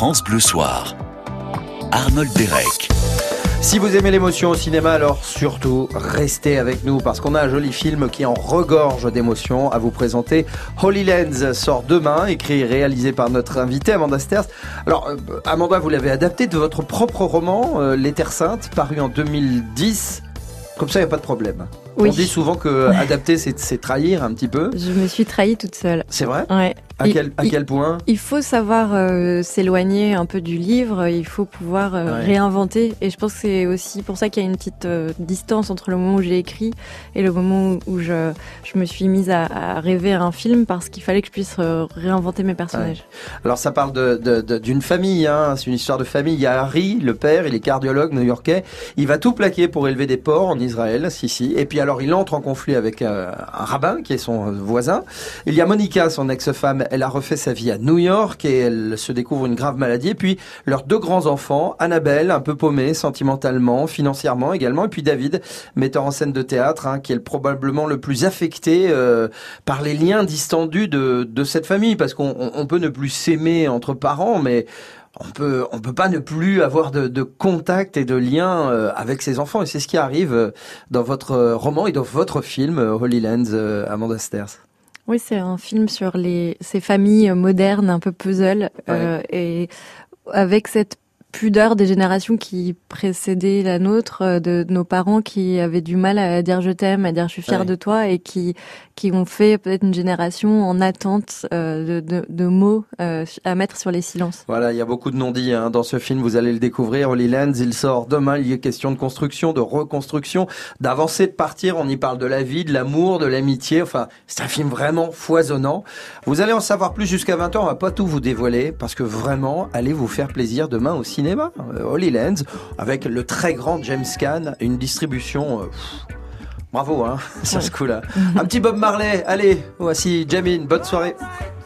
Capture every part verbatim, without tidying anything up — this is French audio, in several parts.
France Bleu Soir. Arnold Derek. Si vous aimez l'émotion au cinéma, alors surtout restez avec nous parce qu'on a un joli film qui en regorge d'émotions à vous présenter. Holy Lands sort demain, écrit et réalisé par notre invitée Amanda Sterz. Alors euh, Amanda, vous l'avez adapté de votre propre roman, euh, Les Terres Saintes, paru en deux mille dix. Comme ça, il n'y a pas de problème. Oui. On dit souvent que adapter, c'est, c'est trahir un petit peu. Je me suis trahie toute seule. C'est vrai ? Ouais. À quel, à quel point ? Il faut savoir euh, s'éloigner un peu du livre, il faut pouvoir euh, ouais. réinventer. Et je pense que c'est aussi pour ça qu'il y a une petite euh, distance entre le moment où j'ai écrit et le moment où je, je me suis mise à, à rêver à un film, parce qu'il fallait que je puisse euh, réinventer mes personnages. Ouais. Alors ça parle de, de, de, d'une famille, hein. C'est une histoire de famille. Il y a Harry, le père, il est cardiologue new-yorkais. Il va tout plaquer pour élever des porcs en Israël, si, si. Et puis alors il entre en conflit avec euh, un rabbin qui est son voisin. Il y a Monica, son ex-femme. Elle a refait sa vie à New York et elle se découvre une grave maladie. Et puis, leurs deux grands-enfants, Annabelle, un peu paumée sentimentalement, financièrement également, et puis David, metteur en scène de théâtre, hein, qui est probablement le plus affecté euh, par les liens distendus de, de cette famille, parce qu'on on, on peut ne plus s'aimer entre parents, mais on peut on peut pas ne plus avoir de, de contact et de lien euh, avec ses enfants, et c'est ce qui arrive euh, dans votre roman et dans votre film euh, Holy Lands, euh, Amanda Sterz. Oui, c'est un film sur les ces familles modernes, un peu puzzle, ouais. euh, et avec cette pudeur des générations qui précédaient la nôtre, de, de nos parents qui avaient du mal à dire je t'aime, à dire je suis fière ouais. de toi, et qui qui ont fait peut-être une génération en attente euh, de, de, de mots euh, à mettre sur les silences. Voilà, il y a beaucoup de non-dits hein, dans ce film, vous allez le découvrir. Holy Lands, il sort demain, il y a question de construction, de reconstruction, d'avancer, de partir, on y parle de la vie, de l'amour, de l'amitié, enfin, c'est un film vraiment foisonnant. Vous allez en savoir plus jusqu'à vingt heures, on va pas tout vous dévoiler, parce que vraiment, allez vous faire plaisir demain au cinéma. Holy Lands, avec le très grand James Caan, une distribution... Euh, pff, bravo, hein, sur ce coup-là. Un petit Bob Marley, allez, voici Jamin, bonne soirée.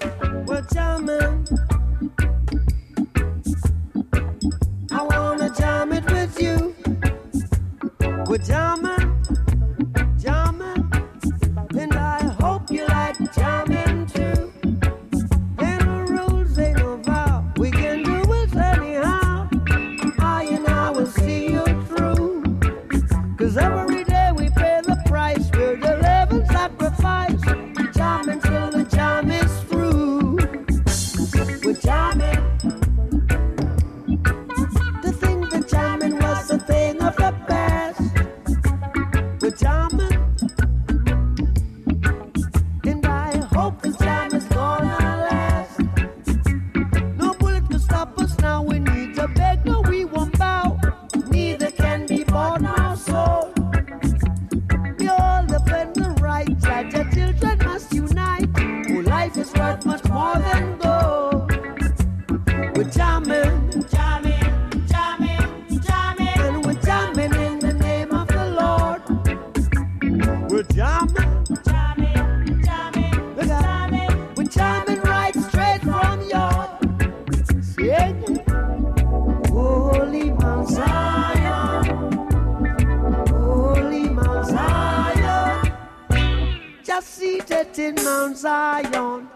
In Mount Zion,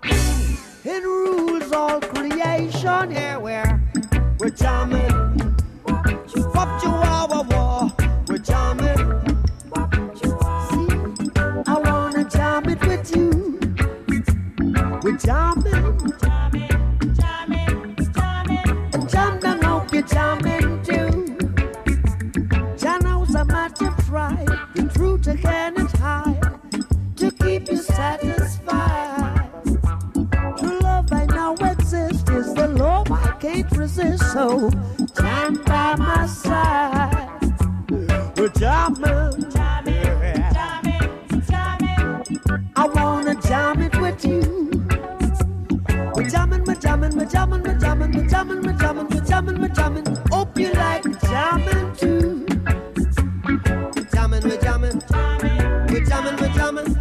it rules all creation. Here we're we're jamming, pop chihuahua war, we're jamming. See, I wanna jam it with you. We're jamming, jamming, jamming, jamming, and jam down, hope you're jamming too. Jano's a matter of pride, the truth I cannot hide. To keep you satisfied. True love I know exists is the love I can't resist. So stand by my side. We're jamming, jamming, jamming, jamming. I wanna jam it with you. We're jamming, we're jamming, we're jamming, we're jamming, we're jamming, we're jamming, we're jamming, we're jamming. Hope you like jamming too. We're jamming, we're jamming, we're jamming, we're jamming.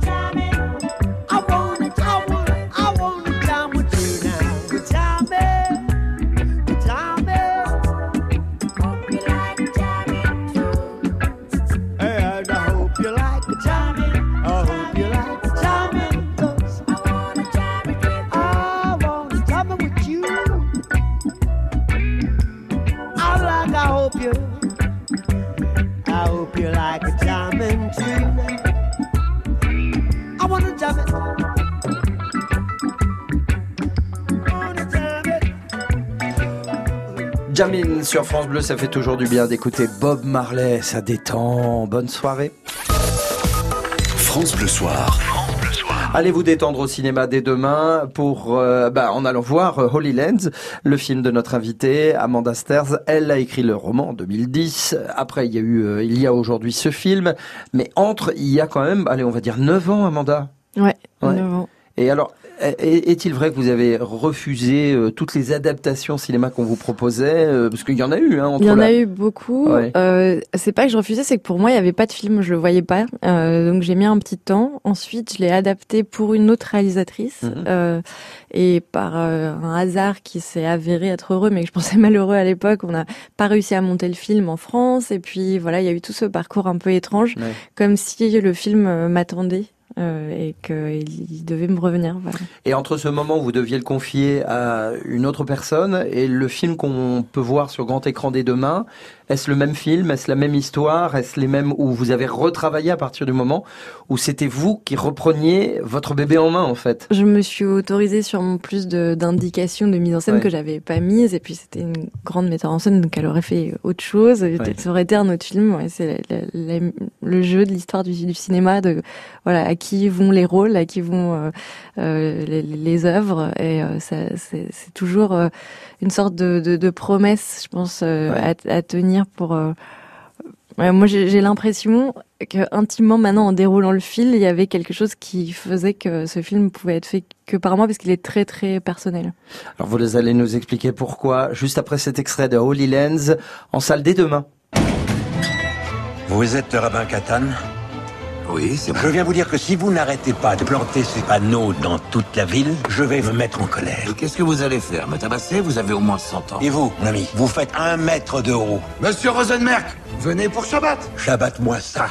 hope you, I hope you like a jamming tune. I wanna jam it. Jamin sur France Bleu, ça fait toujours du bien d'écouter Bob Marley, ça détend. Bonne soirée. France Bleu Soir. Allez vous détendre au cinéma dès demain pour, euh, bah, en allant voir euh, Holy Lands, le film de notre invitée Amanda Sterz. Elle a écrit le roman en deux mille dix. Après, il y a eu, euh, il y a aujourd'hui ce film, mais entre, il y a quand même, allez, on va dire neuf ans, Amanda. Ouais, Ouais. neuf ans. Et alors, est-il vrai que vous avez refusé euh, toutes les adaptations cinéma qu'on vous proposait, euh, parce qu'il y en a eu, hein, entre Il y en la... a eu beaucoup. Ouais. Euh, c'est pas que je refusais, c'est que pour moi, il y avait pas de film, je le voyais pas. Euh, donc j'ai mis un petit temps. Ensuite, je l'ai adapté pour une autre réalisatrice. Mm-hmm. Euh, et par euh, un hasard qui s'est avéré être heureux, mais que je pensais malheureux à l'époque, on n'a pas réussi à monter le film en France. Et puis voilà, il y a eu tout ce parcours un peu étrange, Ouais. comme si le film euh, m'attendait. Euh, et qu'il devait me revenir. Voilà. Et entre ce moment où vous deviez le confier à une autre personne et le film qu'on peut voir sur grand écran dès demain, est-ce le même film? Est-ce la même histoire? Est-ce les mêmes où vous avez retravaillé à partir du moment où c'était vous qui repreniez votre bébé en main, en fait? Je me suis autorisée sûrement plus de, d'indications de mise en scène Ouais. que j'avais pas mises, et puis c'était une grande metteur en scène, donc elle aurait fait autre chose. Ouais. Ça aurait été un autre film. Ouais, c'est la, la, la, le jeu de l'histoire du, du cinéma, de voilà, à qui vont les rôles, à qui vont euh, euh, les, les œuvres, et euh, ça, c'est, c'est toujours euh, une sorte de, de, de promesse, je pense, euh, ouais. à, à tenir pour. Euh, ouais, moi, j'ai, j'ai l'impression que intimement, maintenant, en déroulant le fil, il y avait quelque chose qui faisait que ce film pouvait être fait que par moi, parce qu'il est très très personnel. Alors vous allez nous expliquer pourquoi juste après cet extrait de Holy Lands en salle dès demain. Vous êtes le rabbin Katan ? Oui, c'est vrai. Je viens vous dire que si vous n'arrêtez pas de planter ces panneaux dans toute la ville, je vais me mettre en colère. Et qu'est-ce que vous allez faire? Me tabasser? Vous avez au moins cent ans. Et vous, mon ami, vous faites un mètre de haut. Monsieur Rosenmerk, venez pour Shabbat. Shabbat-moi ça.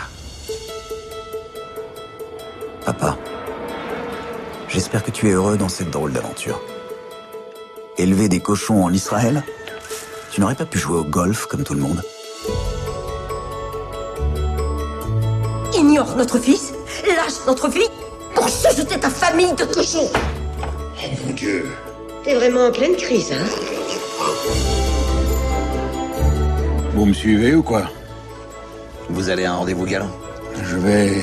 Papa, j'espère que tu es heureux dans cette drôle d'aventure. Élever des cochons en Israël? Tu n'aurais pas pu jouer au golf comme tout le monde? Ignore notre fils, lâche notre fille pour chuchoter ta famille de cochons. Oh mon Dieu. T'es vraiment en pleine crise, hein? Vous me suivez ou quoi? Vous allez à un rendez-vous galant? Je vais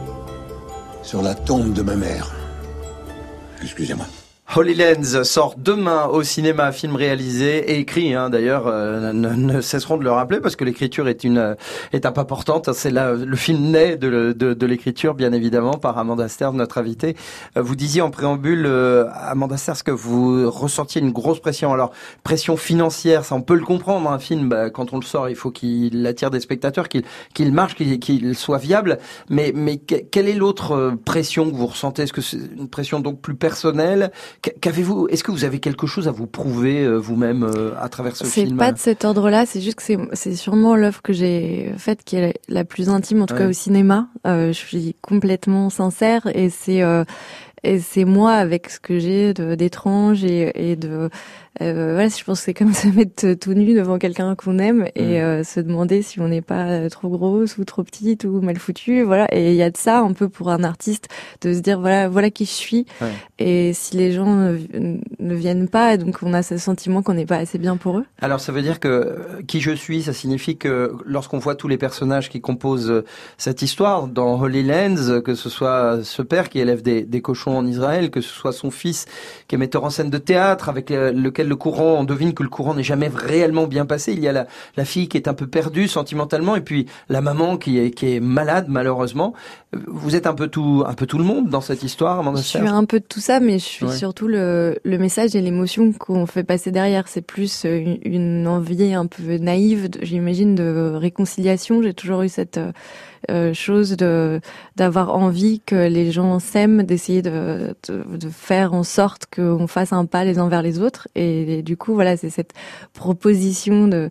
sur la tombe de ma mère. Excusez-moi. Holy Lands sort demain au cinéma, film réalisé et écrit, hein, d'ailleurs, euh, ne, ne cesseront de le rappeler parce que l'écriture est une étape importante. C'est là, le film naît de, de, de l'écriture, bien évidemment, par Amanda Sterz, notre invitée. Vous disiez en préambule, euh, Amanda Sterz, que vous ressentiez une grosse pression. Alors, pression financière, ça on peut le comprendre. Un film, bah, quand on le sort, il faut qu'il attire des spectateurs, qu'il, qu'il marche, qu'il, qu'il soit viable. Mais, mais quelle est l'autre pression que vous ressentez? Est-ce que c'est une pression donc plus personnelle? Qu'avez-vous, est-ce que vous avez quelque chose à vous prouver euh, vous-même euh, à travers ce c'est film? C'est pas de cet ordre-là, c'est juste que c'est, c'est sûrement l'œuvre que j'ai faite qui est la plus intime, en tout ouais. cas au cinéma. Euh, je suis complètement sincère et c'est euh, et c'est moi avec ce que j'ai de, d'étrange et, et de euh, voilà, je pense que c'est comme se mettre tout nu devant quelqu'un qu'on aime et mmh. euh, se demander si on n'est pas trop grosse ou trop petite ou mal foutue, voilà. Et il y a de ça un peu pour un artiste, de se dire voilà, voilà qui je suis. Ouais. Et si les gens ne, ne viennent pas, donc on a ce sentiment qu'on n'est pas assez bien pour eux. Alors ça veut dire que qui je suis, ça signifie que lorsqu'on voit tous les personnages qui composent cette histoire dans Holy Lands, que ce soit ce père qui élève des, des cochons en Israël, que ce soit son fils qui est metteur en scène de théâtre, avec lequel le courant, on devine que le courant n'est jamais réellement bien passé. Il y a la, la fille qui est un peu perdue sentimentalement, et puis la maman qui est, qui est malade malheureusement. Vous êtes un peu tout, un peu tout le monde dans cette histoire, Amanda Sterz? Je suis un peu de tout ça, mais je suis ouais. surtout le, le message et l'émotion qu'on fait passer derrière. C'est plus une, une envie un peu naïve, de, j'imagine, de réconciliation. J'ai toujours eu cette euh, chose de d'avoir envie que les gens s'aiment, d'essayer de, de, de faire en sorte qu'on fasse un pas les uns vers les autres. Et, et du coup, voilà, c'est cette proposition de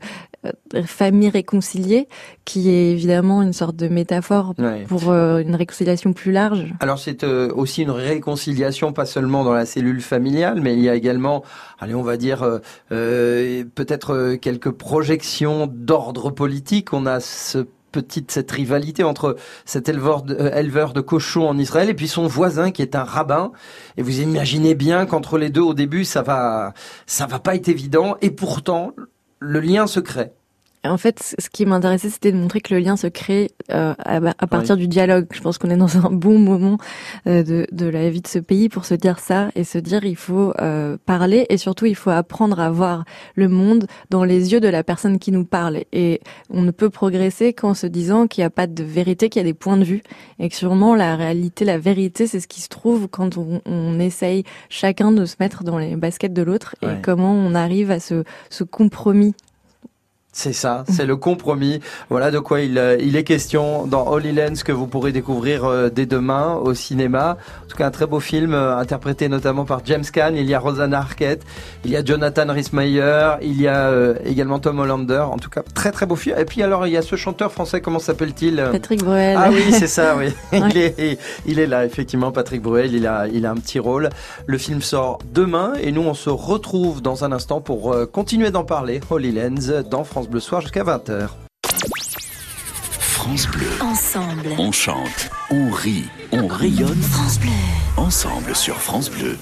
euh, famille réconciliée, qui est évidemment une sorte de métaphore ouais. pour euh, une réconciliation plus large. Alors c'est euh, aussi une réconciliation, pas seulement dans la cellule familiale, mais il y a également, allez, on va dire, euh, euh, peut-être euh, quelques projections d'ordre politique. On a ce petite cette rivalité entre cet éleveur de, euh, éleveur de cochons en Israël et puis son voisin qui est un rabbin. Et vous imaginez bien qu'entre les deux, au début, ça va, ça va pas être évident. Et pourtant, le lien se crée. En fait, ce qui m'intéressait, c'était de montrer que le lien se crée euh, à, à partir oui. du dialogue. Je pense qu'on est dans un bon moment euh, de, de la vie de ce pays pour se dire ça et se dire il faut euh, parler et surtout il faut apprendre à voir le monde dans les yeux de la personne qui nous parle. Et on ne peut progresser qu'en se disant qu'il n'y a pas de vérité, qu'il y a des points de vue et que sûrement la réalité, la vérité, c'est ce qui se trouve quand on, on essaye chacun de se mettre dans les baskets de l'autre ouais. et comment on arrive à ce, ce compromis. C'est ça, c'est le compromis. Voilà de quoi il, il est question dans Holy Lands que vous pourrez découvrir dès demain au cinéma. En tout cas, un très beau film interprété notamment par James Caan. Il y a Rosanna Arquette, il y a Jonathan Rhys-Meyer, il y a euh, également Tom Hollander. En tout cas, très très beau film. Et puis alors, il y a ce chanteur français, comment s'appelle-t-il ? Patrick Bruel. Ah oui, c'est ça, oui. Ouais. Il est, il est là, effectivement, Patrick Bruel. Il a, il a un petit rôle. Le film sort demain et nous, on se retrouve dans un instant pour euh, continuer d'en parler. Holy Lands dans France Bleu Soir jusqu'à vingt heures. France Bleu. Ensemble. On chante, on rit, on rayonne. France Bleu. Ensemble sur France Bleu.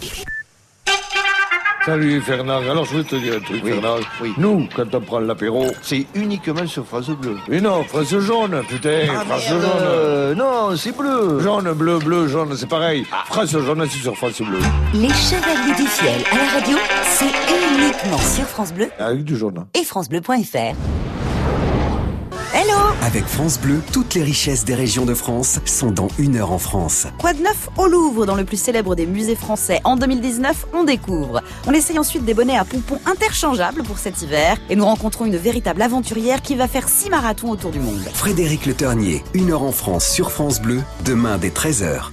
Salut Fernand, alors je vais te dire un truc oui, Fernand. Oui. Nous, quand on prend l'apéro, c'est uniquement sur France Bleu. Mais non, France jaune, putain, ah, France merde, jaune. Euh, non, c'est bleu. Jaune, bleu, bleu, jaune, c'est pareil. Ah. France jaune, c'est sur France Bleu. Les Chevaliers du Fiel à la radio, c'est uniquement sur France Bleu. Avec du jaune. Et francebleu point f r. Hello! Avec France Bleu, toutes les richesses des régions de France sont dans Une heure en France. Quoi de neuf au Louvre, dans le plus célèbre des musées français? En deux mille dix-neuf, on découvre. On essaye ensuite des bonnets à pompons interchangeables pour cet hiver. Et nous rencontrons une véritable aventurière qui va faire six marathons autour du monde. Frédéric Le Ternier, Une heure en France sur France Bleu, demain dès treize heures.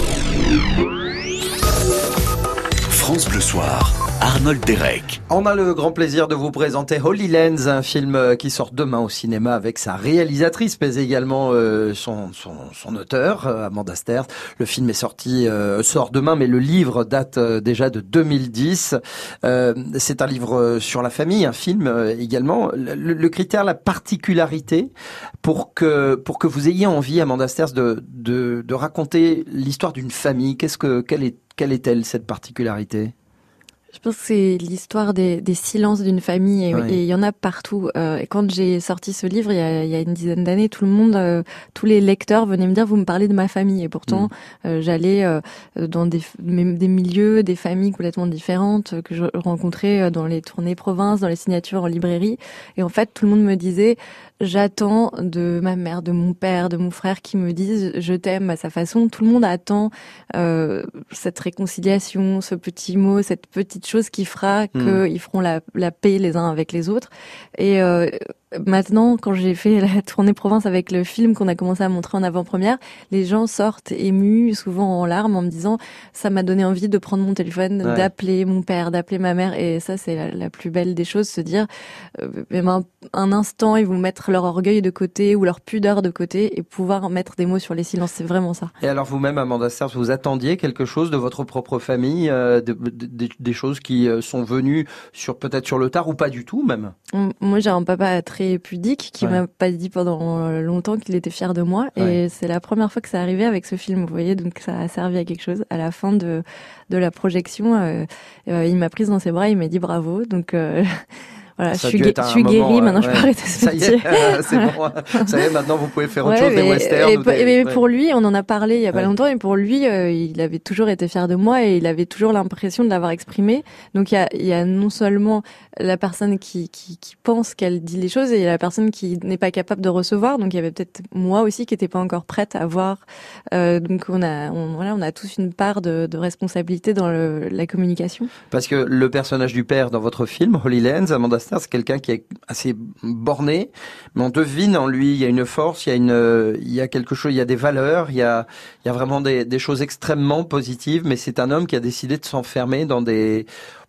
France Bleu Soir. Arnold Derek. On a le grand plaisir de vous présenter Holy Lands, un film qui sort demain au cinéma avec sa réalisatrice, mais également euh, son, son, son auteur, Amanda Sterz. Le film est sorti, euh, sort demain, mais le livre date euh, déjà de deux mille dix. Euh, c'est un livre sur la famille, un film euh, également. Le, le critère, la particularité, pour que pour que vous ayez envie, Amanda Sterz, de de, de raconter l'histoire d'une famille. Qu'est-ce que quelle est quelle est-elle cette particularité? Je pense que c'est l'histoire des, des silences d'une famille et, oui. et il y en a partout. Euh, et quand j'ai sorti ce livre il y a, il y a une dizaine d'années, tout le monde, euh, tous les lecteurs venaient me dire vous me parlez de ma famille et pourtant mmh. euh, j'allais euh, dans des, des milieux, des familles complètement différentes que je rencontrais dans les tournées province, dans les signatures en librairie et en fait tout le monde me disait j'attends de ma mère, de mon père, de mon frère qui me disent je t'aime à sa façon. Tout le monde attend euh, cette réconciliation, ce petit mot, cette petite chose qui fera mmh. qu'ils feront la, la paix les uns avec les autres. Et euh, maintenant, quand j'ai fait la tournée province avec le film qu'on a commencé à montrer en avant-première, les gens sortent émus, souvent en larmes, en me disant ça m'a donné envie de prendre mon téléphone, ouais. d'appeler mon père, d'appeler ma mère. Et ça, c'est la, la plus belle des choses, se dire euh, même un, un instant, ils vont mettre leur orgueil de côté ou leur pudeur de côté et pouvoir mettre des mots sur les silences. C'est vraiment ça. Et alors vous-même, Amanda Sterz, vous attendiez quelque chose de votre propre famille, euh, de, de, de, des choses qui sont venues sur peut-être sur le tard ou pas du tout même? Moi, j'ai un papa très pudique qui ouais. m'a pas dit pendant longtemps qu'il était fier de moi et ouais. c'est la première fois que ça arrivait avec ce film, vous voyez, donc ça a servi à quelque chose. À la fin de de la projection, euh, euh, il m'a prise dans ses bras, il m'a dit bravo, donc euh, voilà, ça je suis, gu- je suis guérie, maintenant ouais. je peux arrêter ce ça métier. Y est, c'est bon, ça y est, maintenant vous pouvez faire autre ouais, chose, mais, des westerns. Et, des... et ouais. pour lui, on en a parlé il y a pas ouais. longtemps, et pour lui, euh, il avait toujours été fier de moi et il avait toujours l'impression de l'avoir exprimé. Donc il y a, il y a non seulement la personne qui, qui, qui pense qu'elle dit les choses et il y a la personne qui n'est pas capable de recevoir. Donc il y avait peut-être moi aussi qui n'étais pas encore prête à voir. Euh, donc on a, on, voilà, on a tous une part de, de responsabilité dans le, la communication. Parce que le personnage du père dans votre film, Holy Lands, Amanda Sterz, c'est quelqu'un qui est assez borné, mais on devine en lui, il y a une force, il y a une, il y a quelque chose, il y a des valeurs, il y a, il y a vraiment des, des choses extrêmement positives, mais c'est un homme qui a décidé de s'enfermer dans des,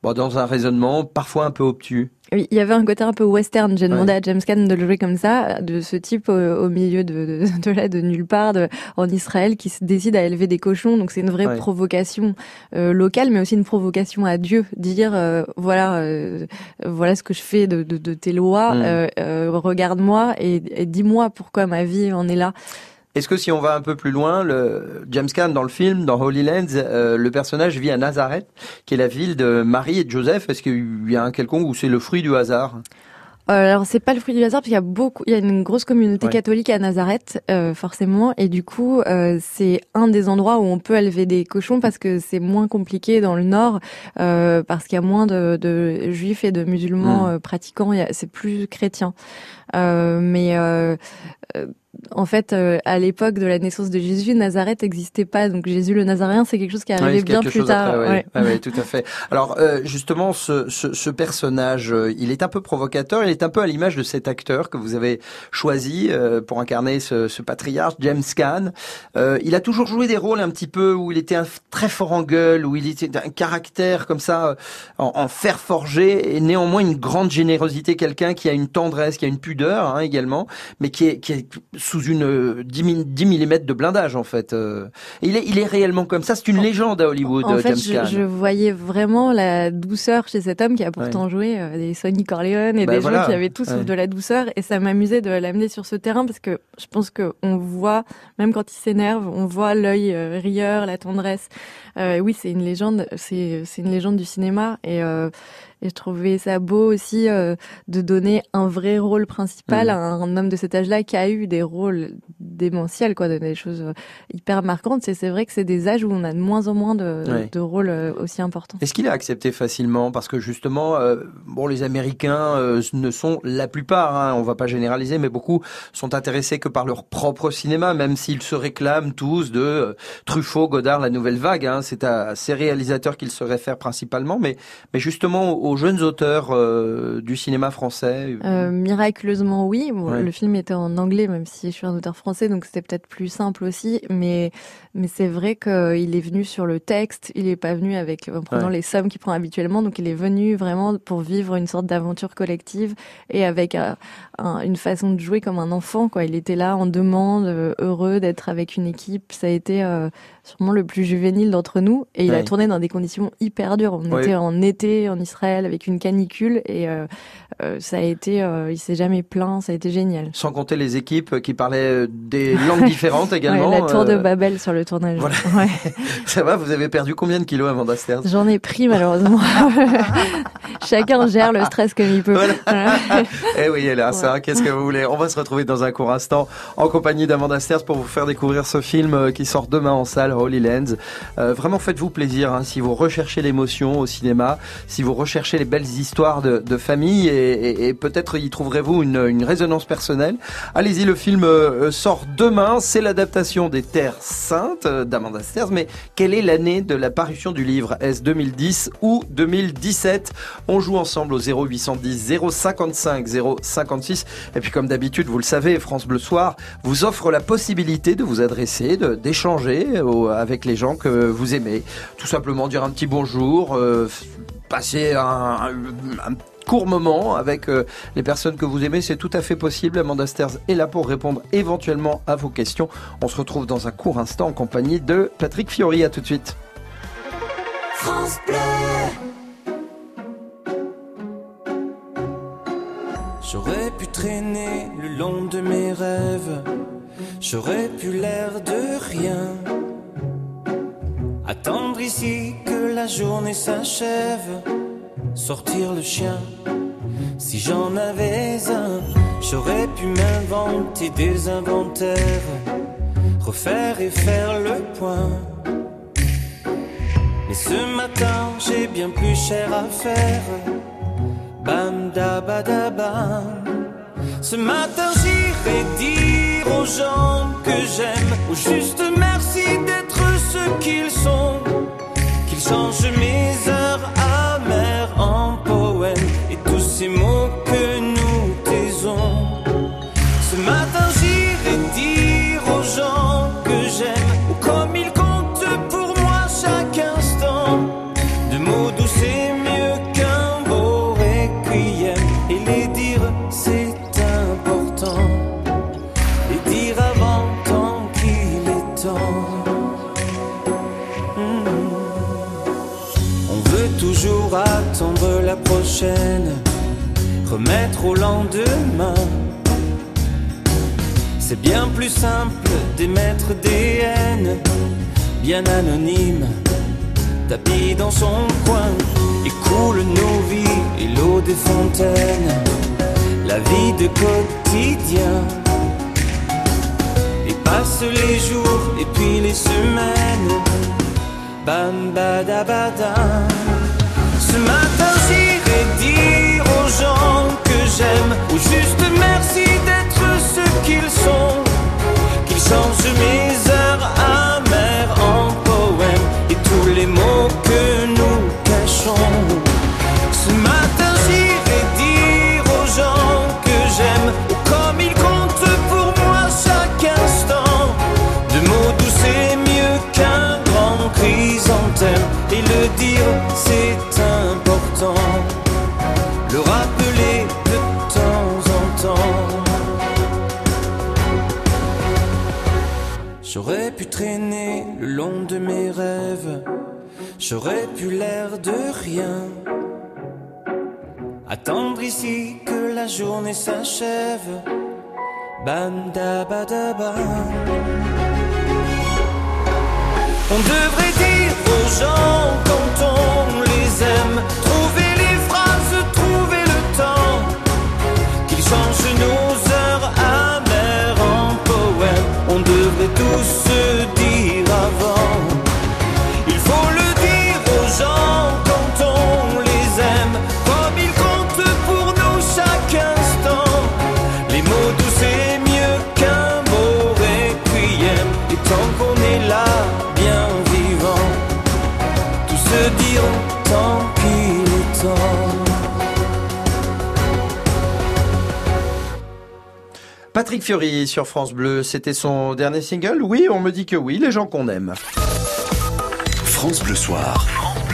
bon, dans un raisonnement parfois un peu obtus. Oui, il y avait un côté un peu western. J'ai demandé Ouais. à James Caan de le jouer comme ça, de ce type au, au milieu de, de, de là, de nulle part, de, en Israël, qui se décide à élever des cochons. Donc c'est une vraie Ouais. provocation euh, locale, mais aussi une provocation à Dieu. Dire euh, voilà, euh, voilà ce que je fais de, de, de tes lois. Mm. Euh, euh, regarde-moi et, et dis-moi pourquoi ma vie en est là. Est-ce que si on va un peu plus loin, le James Caan dans le film, dans Holy Lands, euh, le personnage vit à Nazareth, qui est la ville de Marie et de Joseph. Est-ce qu'il y a un quelconque où c'est le fruit du hasard? Euh, alors c'est pas le fruit du hasard parce qu'il y a beaucoup, il y a une grosse communauté Ouais. catholique à Nazareth, euh, forcément, et du coup euh, c'est un des endroits où on peut élever des cochons parce que c'est moins compliqué dans le nord, euh, parce qu'il y a moins de, de juifs et de musulmans Mm. euh, pratiquants, il y a- c'est plus chrétien. Euh, mais euh, euh, en fait, euh, à l'époque de la naissance de Jésus, Nazareth n'existait pas, donc Jésus le Nazaréen, c'est quelque chose qui est arrivé Ouais, c'est bien quelque plus chose tard. après, ouais. ouais. Ouais, ouais, tout à fait. Alors euh, justement, ce, ce, ce personnage, euh, il est un peu provocateur, il est un peu à l'image de cet acteur que vous avez choisi euh, pour incarner ce, ce patriarche, James Caan. Euh, il a toujours joué des rôles un petit peu où il était un, très fort en gueule, où il était un caractère comme ça, euh, en, en fer forgé, et néanmoins une grande générosité, quelqu'un qui a une tendresse, qui a une pudeur hein, également, mais qui est, qui est sous une euh, dix millimètres de blindage en fait. Euh, il est, il est réellement comme ça. C'est une légende à Hollywood, En fait, James je, Caan. je voyais vraiment la douceur chez cet homme qui a pourtant Ouais. joué euh, des Sonny Corleone et Bah des voilà. gens qui avaient tous Ouais. de la douceur. Et ça m'amusait de l'amener sur ce terrain parce que je pense que on voit, même quand il s'énerve, on voit l'œil euh, rieur, la tendresse. Euh, oui, c'est une légende. C'est c'est une légende du cinéma et euh, et je trouvais ça beau aussi euh, de donner un vrai rôle principal Mmh. à un, un homme de cet âge-là qui a eu des rôles démentiels, quoi, des choses euh, hyper marquantes. C'est c'est vrai que c'est des âges où on a de moins en moins de, Ouais. de rôles euh, aussi importants. Est-ce qu'il a accepté facilement? Parce que justement, euh, bon, les Américains euh, ne sont la plupart, hein, on va pas généraliser, mais beaucoup sont intéressés que par leur propre cinéma, même s'ils se réclament tous de euh, Truffaut, Godard, la nouvelle vague. Hein, c'est à ces réalisateurs qu'ils se réfèrent principalement, mais mais justement aux, aux jeunes auteurs euh, du cinéma français. Euh, miraculeusement oui. Bon, Ouais. le film était en anglais, même si je suis un auteur français, donc c'était peut-être plus simple aussi. Mais mais c'est vrai qu'il est venu sur le texte. Il est pas venu avec en prenant Ouais. les sommes qu'il prend habituellement. Donc il est venu vraiment pour vivre une sorte d'aventure collective et avec euh, un, une façon de jouer comme un enfant, quoi. Il était là en demande, euh, heureux d'être avec une équipe. Ça a été euh, sûrement le plus juvénile d'entre nous. Et il Ouais. a tourné dans des conditions hyper dures. On Ouais. était en été en Israël avec une canicule et euh, euh, ça a été, euh, il s'est jamais plaint. Ça a été génial. Sans compter les équipes qui parlaient des langues différentes également. Ouais, la tour de euh, Babel sur le tournage. voilà. Ouais. Ça va, vous avez perdu combien de kilos, Amanda Sterz? J'en ai pris malheureusement. Chacun gère le stress comme il peut. Voilà. Voilà. Eh oui, hélas, Ouais. hein, qu'est-ce que vous voulez? On va se retrouver dans un court instant en compagnie d'Amanda Sterz pour vous faire découvrir ce film euh, qui sort demain en salle, Holy Lands. Euh, vraiment, faites-vous plaisir hein, si vous recherchez l'émotion au cinéma, si vous recherchez les belles histoires de, de famille et, et, et peut-être y trouverez-vous une, une résonance personnelle. Allez-y, le film euh, sort demain. C'est l'adaptation des Terres Saintes euh, d'Amanda Sterz. Mais quelle est l'année de la parution du livre? Est-ce deux mille dix ou deux mille dix-sept? On joue ensemble au zéro huit cent dix zéro cinquante-cinq zéro cinquante-six. Et puis comme d'habitude, vous le savez, France Bleu Soir vous offre la possibilité de vous adresser, de, d'échanger au- avec les gens que vous aimez. Tout simplement dire un petit bonjour, euh, passer un, un, un court moment avec euh, les personnes que vous aimez, c'est tout à fait possible. Amanda Sterz est là pour répondre éventuellement à vos questions. On se retrouve dans un court instant en compagnie de Patrick Fiori. À tout de suite. France Bleu. J'aurais pu traîner le long de mes rêves, j'aurais pu l'air de rien, attendre ici que la journée s'achève, sortir le chien. Si j'en avais un, j'aurais pu m'inventer des inventaires, refaire et faire le point. Mais ce matin, j'ai bien plus cher à faire. Bam da ba da bam. Ce matin j'irai dire aux gens que j'aime, ou juste merci d'être ce qu'ils sont, qu'ils changent mes heures amères en poèmes et tous ces mots que nous taisons. Ce matin j'irai dire aux gens que j'aime, ou comme ils comptent pour moi chaque instant, de mots doux c'est mieux prochaine, remettre au lendemain. C'est bien plus simple d'émettre des haines, bien anonymes, tapis dans son coin. Et coule nos vies et l'eau des fontaines, la vie de quotidien. Et passent les jours et puis les semaines, bam badabadam. Ce matin j'irai dire aux gens que j'aime, ou juste merci d'être ce qu'ils sont, qu'ils changent mes heures amères en poèmes et tous les mots que nous cachons. Ce matin j'irai dire aux gens que j'aime, ou comme ils comptent pour moi chaque instant. De mots doux c'est mieux qu'un grand chrysanthème, et le dire c'est important, le rappeler de temps en temps. J'aurais pu traîner le long de mes rêves, j'aurais pu l'air de rien, attendre ici que la journée s'achève, bam da ba da ba. On devrait dire aux gens quand on les aime, trouver les phrases, trouver le temps, qu'ils changent nos heures amères en poèmes. On devrait tous se dire avant. Il faut le dire aux gens quand on les aime, comme ils comptent pour nous chaque instant. Les mots doux c'est mieux qu'un beau requiem, et tant qu'on est là, bien vivant, tout se dire tant qu'il est temps. Patrick Fiori sur France Bleu, c'était son dernier single? Oui, on me dit que oui, les gens qu'on aime. France Bleu Soir.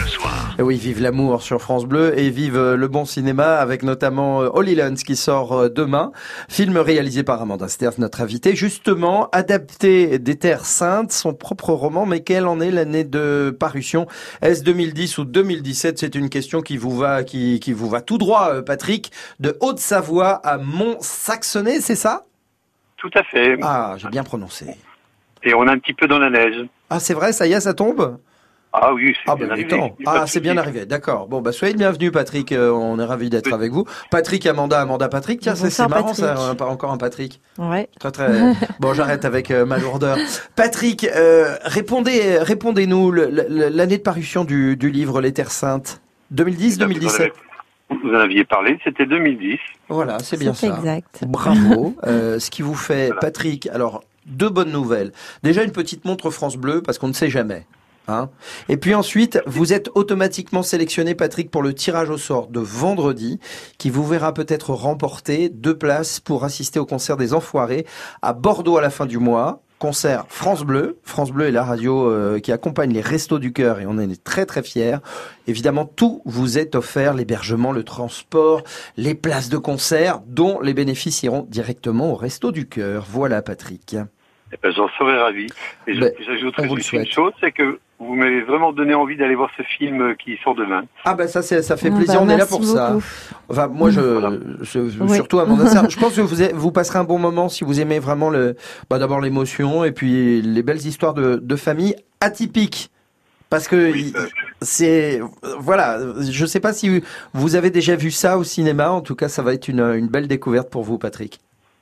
Et oui, vive l'amour sur France Bleu et vive le bon cinéma avec notamment Holy Lands qui sort demain. Film réalisé par Amanda Sterz, notre invitée. Justement, adapté des Terres Saintes, son propre roman, mais quelle en est l'année de parution? Est-ce deux mille dix ou deux mille dix-sept? C'est une question qui vous va, qui, qui vous va tout droit, Patrick. De Haute-Savoie à Mont-Saxonnet, c'est ça? Tout à fait. Ah, j'ai bien prononcé. Et on est un petit peu dans la neige. Ah, c'est vrai, ça y est, ça tombe? Ah oui, c'est ah, bien bah, arrivé. Ah, c'est bien arrivé, d'accord. Bon, bah, soyez le bienvenu, Patrick. Euh, on est ravis d'être oui. avec vous. Patrick, Amanda, Amanda, Patrick. Tiens, c'est, c'est marrant, Patrick. Ça, on a encore un Patrick. Ouais. Très, très. Bon, j'arrête avec euh, ma lourdeur. Patrick, euh, répondez, répondez-nous, le, le, l'année de parution du, du livre Les Terres Saintes. deux mille dix, deux mille dix-sept. Vous en aviez parlé, c'était deux mille dix. Voilà, c'est bien c'est ça. Exact. Bravo. euh, ce qui vous fait, voilà. Patrick, alors, deux bonnes nouvelles. Déjà, une petite montre France Bleu, parce qu'on ne sait jamais. Hein. Et puis ensuite, vous êtes automatiquement sélectionné, Patrick, pour le tirage au sort de vendredi, qui vous verra peut-être remporter deux places pour assister au concert des Enfoirés à Bordeaux à la fin du mois. Concert France Bleu. France Bleu est la radio euh, qui accompagne les Restos du Cœur et on en est très très fiers. Évidemment, tout vous est offert, l'hébergement, le transport, les places de concert, dont les bénéfices iront directement au Restos du Cœur. Voilà, Patrick. Eh ben, j'en serais ravi. Et ben, j'ajouterais juste une chose, c'est que vous m'avez vraiment donné envie d'aller voir ce film qui sort demain. Ah ben ça, c'est, ça fait ah plaisir, bah, on est là pour beaucoup. ça. Enfin, moi, je, voilà. je, je oui. surtout Amanda Sterz, je pense que vous, vous passerez un bon moment si vous aimez vraiment le, bah, d'abord l'émotion et puis les belles histoires de, de famille atypiques. Parce que oui, euh... c'est, voilà, je sais pas si vous avez déjà vu ça au cinéma. En tout cas, ça va être une, une belle découverte pour vous, Patrick.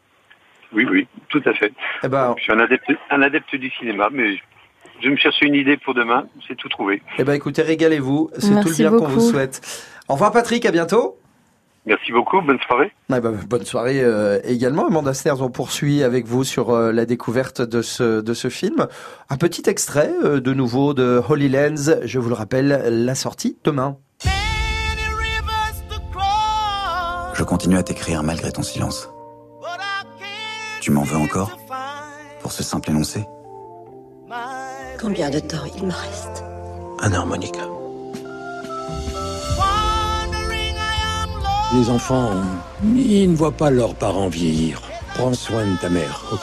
Oui, oui, tout à fait. Eh ben, je suis un adepte, un adepte du cinéma, mais je vais me chercher une idée pour demain, c'est tout trouvé. Eh ben, écoutez, régalez-vous, c'est Merci tout le bien beaucoup. qu'on vous souhaite. Au revoir Patrick, à bientôt. Merci beaucoup, bonne soirée. Eh ben, bonne soirée euh, également. Amanda Sterz, on poursuit avec vous sur euh, la découverte de ce, de ce film. Un petit extrait euh, de nouveau de Holy Lands, je vous le rappelle, la sortie demain. Je continue à t'écrire malgré ton silence. Tu m'en veux encore pour ce simple énoncé? Combien de temps il me reste? Un harmonica. Les enfants, ils ne voient pas leurs parents vieillir. Prends soin de ta mère, ok?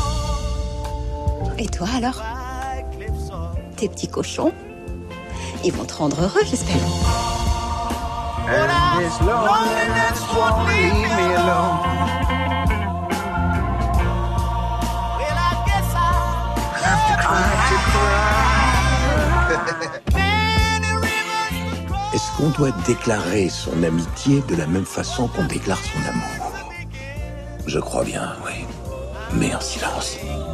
Et toi alors? Tes petits cochons? Ils vont te rendre heureux, j'espère. And this loneliness won't leave me alone. Well, I guess I have to cry, to cry. Est-ce qu'on doit déclarer son amitié de la même façon qu'on déclare son amour? Je crois bien, oui. Mais en silence.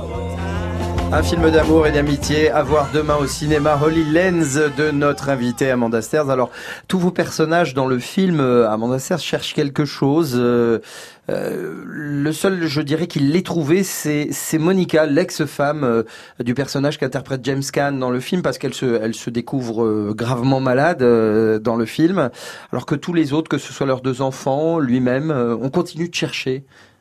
Un film d'amour et d'amitié à voir demain au cinéma, Holy Lens, de notre invitée Amanda Stairs. Alors, tous vos personnages dans le film, Amanda Stairs cherche quelque chose. Euh, euh, le seul, je dirais, qu'il l'ait trouvé, c'est, c'est Monica, l'ex-femme euh, du personnage qu'interprète James Caan dans le film, parce qu'elle se, elle se découvre euh, gravement malade euh, dans le film, alors que tous les autres, que ce soit leurs deux enfants, lui-même, euh, on continue de chercher.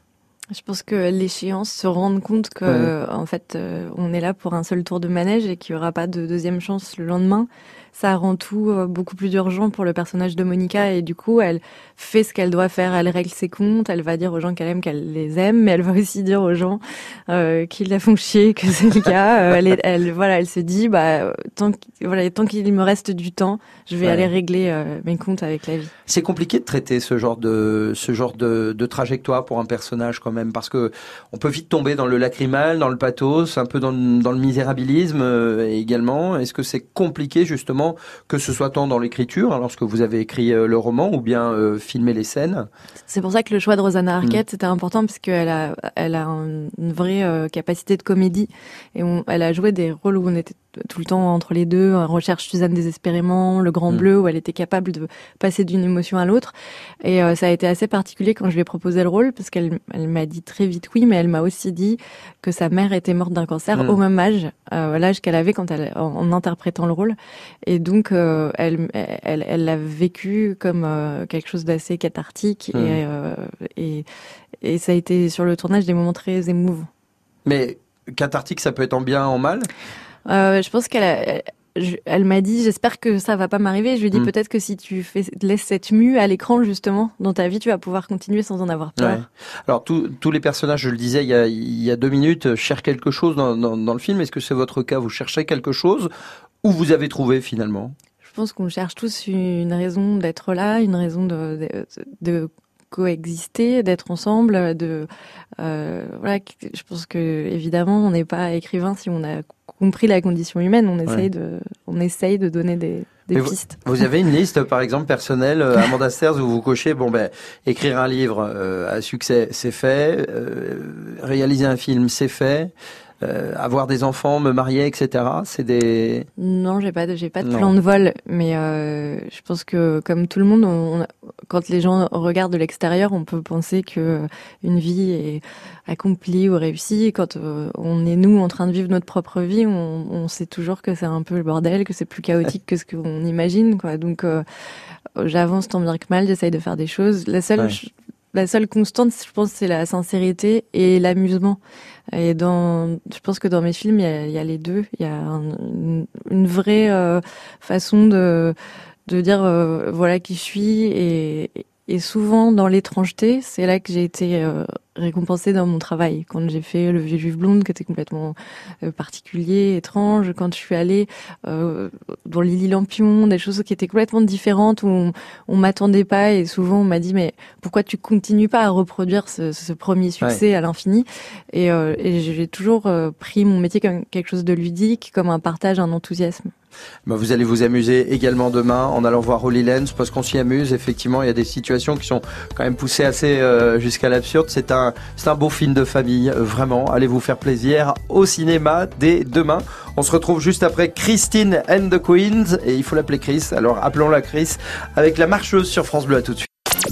Je pense que l'échéance se rende compte que, ouais. en fait, euh, on est là pour un seul tour de manège et qu'il n'y aura pas de deuxième chance le lendemain. Ça rend tout euh, beaucoup plus urgent pour le personnage de Monica et du coup, elle fait ce qu'elle doit faire. Elle règle ses comptes, elle va dire aux gens qu'elle aime, qu'elle les aime, mais elle va aussi dire aux gens euh, qu'ils la font chier, que c'est le cas. Euh, elle, est, elle, voilà, elle se dit, bah, tant qu'il, voilà, tant qu'il me reste du temps, je vais ouais. aller régler euh, mes comptes avec la vie. C'est compliqué de traiter ce genre de ce genre de, de trajectoire pour un personnage quand même, parce que on peut vite tomber dans le lacrymal, dans le pathos, un peu dans, dans le misérabilisme euh, également. Est-ce que c'est compliqué justement, que ce soit tant dans l'écriture, hein, lorsque vous avez écrit euh, le roman, ou bien euh, filmer les scènes? C'est pour ça que le choix de Rosanna Arquette, mmh. c'était important, parce qu'elle a, elle a un, une vraie euh, capacité de comédie, et on, elle a joué des rôles où on était tout le temps entre les deux, Recherche Suzanne désespérément, Le Grand mmh. Bleu, où elle était capable de passer d'une émotion à l'autre. Et euh, ça a été assez particulier quand je lui ai proposé le rôle, parce qu'elle elle m'a dit très vite oui, mais elle m'a aussi dit que sa mère était morte d'un cancer mmh. au même âge, euh, l'âge qu'elle avait quand elle, en, en interprétant le rôle. Et donc, euh, elle, elle, elle l'a vécu comme euh, quelque chose d'assez cathartique. Mmh. Et, euh, et, et ça a été sur le tournage des moments très émouvants. Mais cathartique, ça peut être en bien, en mal? Euh, je pense qu'elle a, elle, elle m'a dit, j'espère que ça va pas m'arriver. Je lui ai dit, mmh. peut-être que si tu fais, laisses cette mue à l'écran, justement, dans ta vie, tu vas pouvoir continuer sans en avoir peur. Ouais. Alors, tous tous les personnages, je le disais il y a, il y a deux minutes, cherchent quelque chose dans, dans, dans le film. Est-ce que c'est votre cas? Vous cherchez quelque chose, ou vous avez trouvé finalement? Je pense qu'on cherche tous une raison d'être là, une raison de, de, de coexister, d'être ensemble, de euh, voilà. Je pense que évidemment, on n'est pas écrivain si on a compris la condition humaine. On essaye ouais. de, on essaye de donner des, des pistes. Vous, vous avez une liste, par exemple, personnelle, Amanda Stairs, où vous cochez, bon ben, écrire un livre euh, à succès, c'est fait. Euh, réaliser un film, c'est fait. Euh, avoir des enfants, me marier, et cetera. C'est des... Non, j'ai pas de, j'ai pas de plan de vol, mais euh, je pense que comme tout le monde, on, on, quand les gens regardent de l'extérieur, on peut penser que une vie est accomplie ou réussie. Quand euh, on est nous en train de vivre notre propre vie, on, on sait toujours que c'est un peu le bordel, que c'est plus chaotique que ce qu'on imagine, quoi. Donc euh, j'avance tant bien que mal, j'essaye de faire des choses. La seule, ouais. je, la seule constante, je pense, c'est la sincérité et l'amusement. Et dans, je pense que dans mes films, il y a, il y a les deux. Il y a un, une, une vraie euh, façon de de dire euh, voilà qui je suis, et, et souvent dans l'étrangeté, c'est là que j'ai été euh, récompensée dans mon travail. Quand j'ai fait Le Vieux Juif Blonde, qui était complètement euh, particulier, étrange, quand je suis allée euh, dans Lily Lampion, des choses qui étaient complètement différentes, où on, on m'attendait pas, et souvent on m'a dit mais pourquoi tu continues pas à reproduire ce, ce premier succès ouais. à l'infini? Et, euh, et j'ai toujours euh, pris mon métier comme quelque chose de ludique, comme un partage, un enthousiasme. Bah vous allez vous amuser également demain en allant voir Holy Lens, parce qu'on s'y amuse. Effectivement, il y a des situations qui sont quand même poussées assez euh, jusqu'à l'absurde. C'est un, c'est un beau film de famille, euh, vraiment. Allez vous faire plaisir au cinéma dès demain. On se retrouve juste après Christine and the Queens, et il faut l'appeler Chris. Alors appelons-la Chris avec La Marcheuse sur France Bleu. À tout de suite.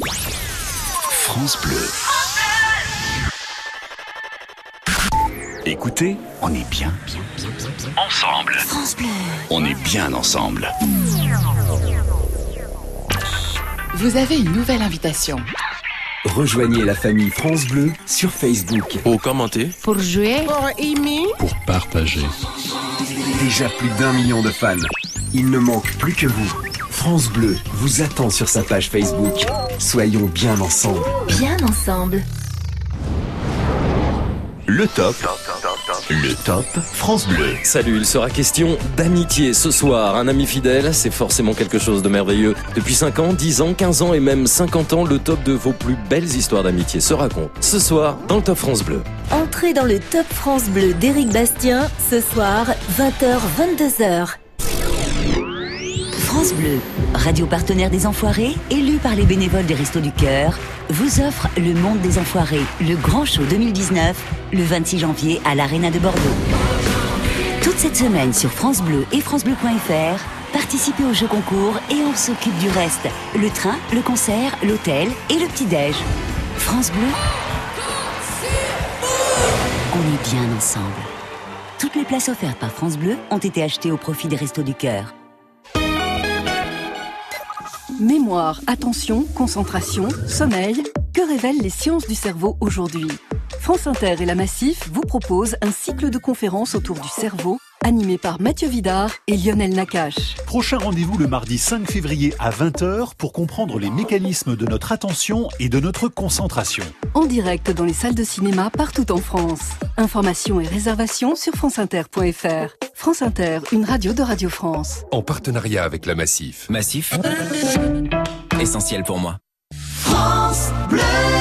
France Bleu. Écoutez, on est bien, bien, bien, bien, bien ensemble. France Bleu. On est bien ensemble. Vous avez une nouvelle invitation. Rejoignez la famille France Bleu sur Facebook. Pour commenter. Pour jouer. Pour aimer. Pour partager. Déjà plus d'un million de fans. Il ne manque plus que vous. France Bleu vous attend sur sa page Facebook. Soyons bien ensemble. Bien ensemble. Le top. Le top France Bleu. Salut, il sera question d'amitié ce soir. Un ami fidèle, c'est forcément quelque chose de merveilleux. Depuis cinq ans, dix ans, quinze ans et même cinquante ans, le top de vos plus belles histoires d'amitié se raconte. Ce soir, dans le Top France Bleu. Entrez dans le Top France Bleu d'Éric Bastien, ce soir, vingt heures vingt-deux heures. France Bleu, radio partenaire des Enfoirés, élu par les bénévoles des Restos du Cœur, vous offre Le Monde des Enfoirés, le grand show deux mille dix-neuf, le vingt-six janvier à l'Arena de Bordeaux. Toute cette semaine sur France Bleu et francebleu point f r, participez au jeu concours et on s'occupe du reste. Le train, le concert, l'hôtel et le petit-déj. France Bleu, on est bien ensemble. Toutes les places offertes par France Bleu ont été achetées au profit des Restos du Cœur. Mémoire, attention, concentration, sommeil, que révèlent les sciences du cerveau aujourd'hui? France Inter et la Massif vous proposent un cycle de conférences autour du cerveau, animé par Mathieu Vidard et Lionel Nakache. Prochain rendez-vous le mardi cinq février à vingt heures pour comprendre les mécanismes de notre attention et de notre concentration. En direct dans les salles de cinéma partout en France. Informations et réservations sur franceinter point f r. France Inter, une radio de Radio France. En partenariat avec la Massif. Massif, essentiel pour moi. France Bleu.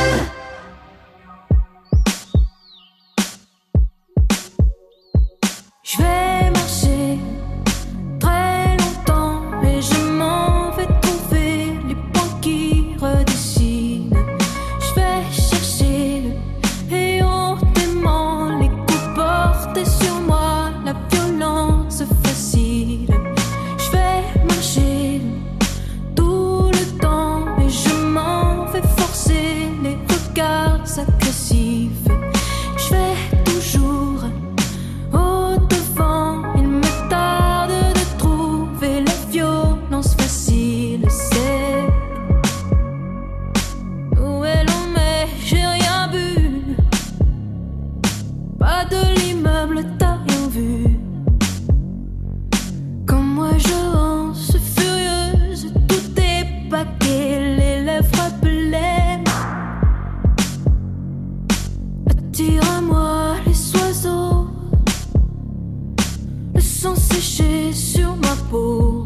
Je vais marcher très longtemps et je m'en vais trouver les points qui redessinent. Je vais chercher et hontement les coups portés sur moi, la violence facile. Je vais marcher tout le temps et je m'en vais forcer les regards agressifs. Je vais toujours au devant, il me tarde de trouver la violence facile. C'est où est l'on met, j'ai rien vu. Pas de l'immeuble, t'as rien vu. Comme moi je rance furieuse, tout est paquet, les lèvres blêmes. Attire à moi les oiseaux, le sang séché sur ma peau.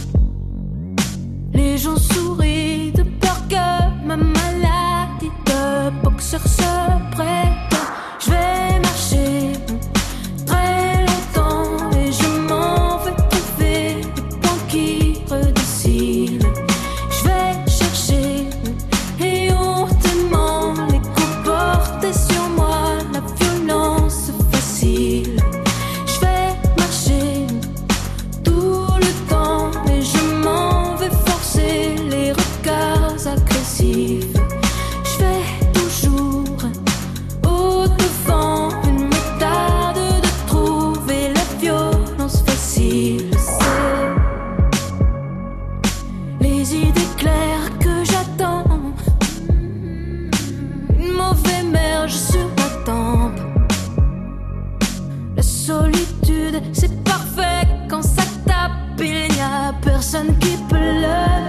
Les gens sourient de peur que ma maladie de boxeur se prête. Je vais marcher très longtemps et je m'en vais trouver les points qui redessinent. Je vais chercher et hontement les coups portés sur moi, la violence facile. Je vais marcher tout le temps et je m'en vais forcer les regards agressifs. Je vais toujours au devant, il me tarde de trouver la violence facile. C'est les idées claires que j'attends, une mauvaise merge sur ma tempe. La solitude, c'est parfait quand ça tape, il n'y a personne qui pleure.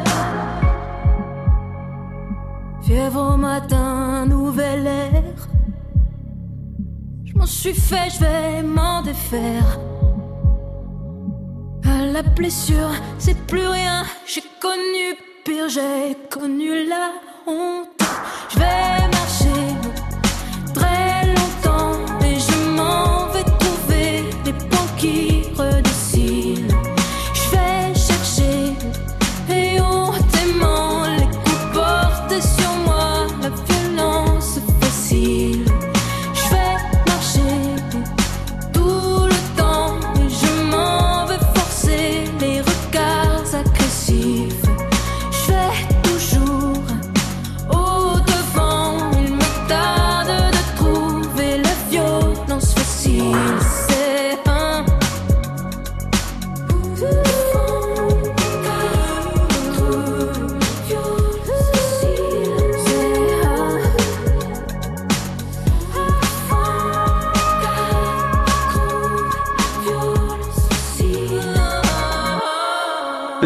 Fièvre au matin, nouvel air. Je m'en suis fait, je vais m'en défaire. À la blessure, c'est plus rien. J'ai connu pire, j'ai connu la honte. Je vais marcher très longtemps et je m'en vais trouver les points qui redessinent. Je vais chercher et hontement les coups portés sur moi, la violence facile. Je vais marcher tout le temps et je m'en vais forcer les regards agressifs. Je vais toujours au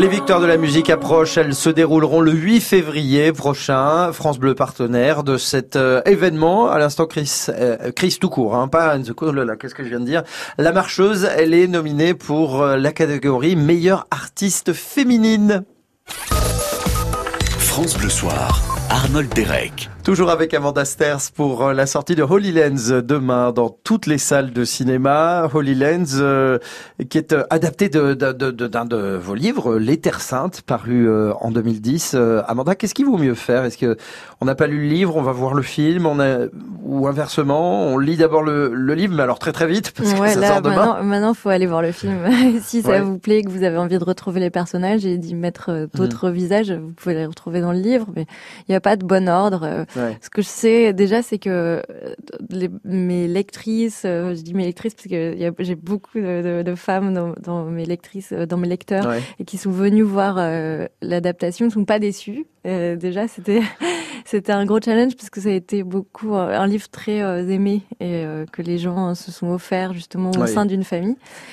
Les victoires de la musique approchent, elles se dérouleront le huit février prochain. France Bleu partenaire de cet euh, événement. À l'instant, Chris, euh, Chris tout court, hein, pas Anne Secours, là, là, qu'est-ce que je viens de dire. La marcheuse, elle est nominée pour euh, la catégorie meilleure artiste féminine. France Bleu Soir, Arnold Derek. Toujours avec Amanda Sters pour la sortie de Holy Lands demain dans toutes les salles de cinéma. Holy Lands euh, qui est adapté de, de, de, de, d'un de vos livres, Les Terres Saintes, paru euh, en deux mille dix. Euh, Amanda, qu'est-ce qu'il vaut mieux faire? Est-ce que on n'a pas lu le livre, on va voir le film, on a, ou inversement, on lit d'abord le, le livre, mais alors très très vite parce ouais, que ça là, sort demain. Maintenant, maintenant, faut aller voir le film. Si ça ouais. vous plaît, que vous avez envie de retrouver les personnages et d'y mettre d'autres mmh. visages, vous pouvez les retrouver dans le livre. Mais il n'y a pas de bon ordre. Ouais. Ce que je sais déjà, c'est que les, mes lectrices, euh, je dis mes lectrices parce que y a, j'ai beaucoup de, de, de femmes dans, dans mes lectrices, dans mes lecteurs, ouais. et qui sont venues voir euh, l'adaptation, ne sont pas déçues. Euh, déjà, c'était c'était un gros challenge parce que ça a été beaucoup un livre très euh, aimé et euh, que les gens se sont offerts justement au ouais. sein d'une famille.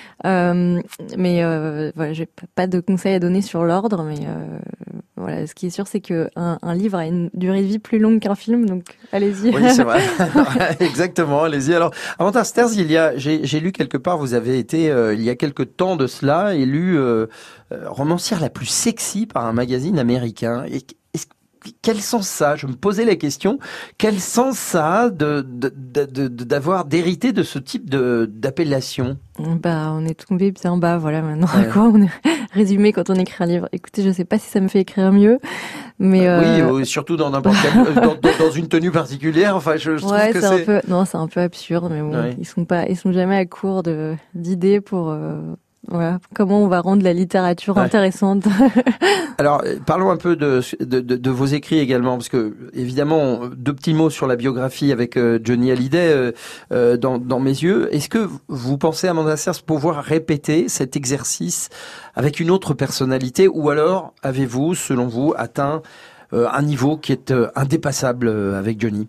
Euh, mais euh, voilà, j'ai pas de conseils à donner sur l'ordre, mais euh, voilà, ce qui est sûr, c'est que un, un livre a une durée de vie plus longue qu'un film, donc allez-y. Oui, c'est vrai. Exactement, allez-y. Alors, Amanda Sters, il y a, j'ai, j'ai lu quelque part, vous avez été, euh, il y a quelque temps de cela, élu euh, euh, romancière la plus sexy par un magazine américain. Et, est-ce, quel sens ça a? Je me posais la question. Quel sens ça a de, de, de, de, de d'avoir d'hériter de ce type de d'appellation? Bah, on est tombé bien bas, voilà, maintenant. Ouais. Quoi, on est résumé quand on écrit un livre. Écoutez, je sais pas si ça me fait écrire mieux, mais euh... oui, surtout dans n'importe quel, dans, dans, dans une tenue particulière. Enfin, je, je ouais, trouve que c'est, c'est un peu, non, c'est un peu absurde, mais bon, ouais. ils sont pas, ils sont jamais à court de d'idées pour. Euh... Voilà, comment on va rendre la littérature ouais. intéressante. Alors, parlons un peu de, de, de, de vos écrits également, parce que évidemment, deux petits mots sur la biographie avec euh, Johnny Hallyday euh, euh, dans, dans mes yeux. Est-ce que vous pensez, Amanda Sters, pouvoir répéter cet exercice avec une autre personnalité, ou alors avez-vous, selon vous, atteint euh, un niveau qui est euh, indépassable euh, avec Johnny?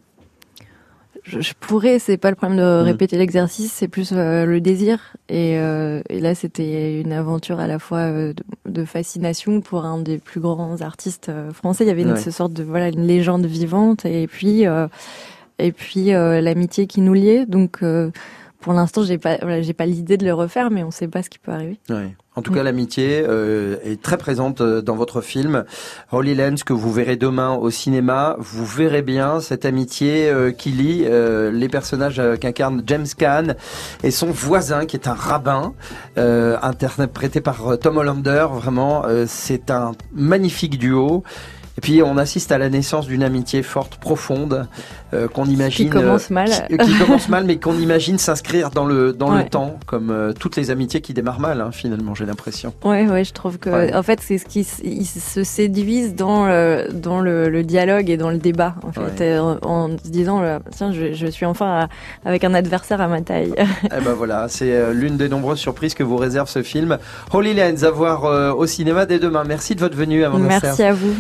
Je, je pourrais, c'est pas le problème de répéter mmh. l'exercice, c'est plus euh, le désir. Et, euh, et là, c'était une aventure à la fois euh, de, de fascination pour un des plus grands artistes euh, français. Il y avait une, ouais. ce sorte de voilà une légende vivante, et puis euh, et puis euh, l'amitié qui nous liait. Donc euh, pour l'instant, j'ai pas voilà, j'ai pas l'idée de le refaire, mais on sait pas ce qui peut arriver. Ouais. En tout cas, l'amitié euh, est très présente dans votre film Holy Lands, que vous verrez demain au cinéma. Vous verrez bien cette amitié euh, qui lie euh, les personnages euh, qu'incarne James Caan et son voisin, qui est un rabbin, euh, interprété par Tom Hollander. Vraiment, euh, c'est un magnifique duo. Et puis on assiste à la naissance d'une amitié forte, profonde, euh, qu'on imagine qui commence mal, euh, qui, qui commence mal, mais qu'on imagine s'inscrire dans le dans ouais. le temps, comme euh, toutes les amitiés qui démarrent mal, hein, finalement, j'ai l'impression. Ouais, ouais, je trouve que ouais. en fait c'est ce qui ils se séduisent dans le dans le, le dialogue et dans le débat, en fait, ouais. en, en se disant tiens, je, je suis enfin à, avec un adversaire à ma taille. Eh ben voilà, c'est euh, l'une des nombreuses surprises que vous réserve ce film Holy Lands, à voir euh, au cinéma dès demain. Merci de votre venue, Amanda Sters. Merci à vous.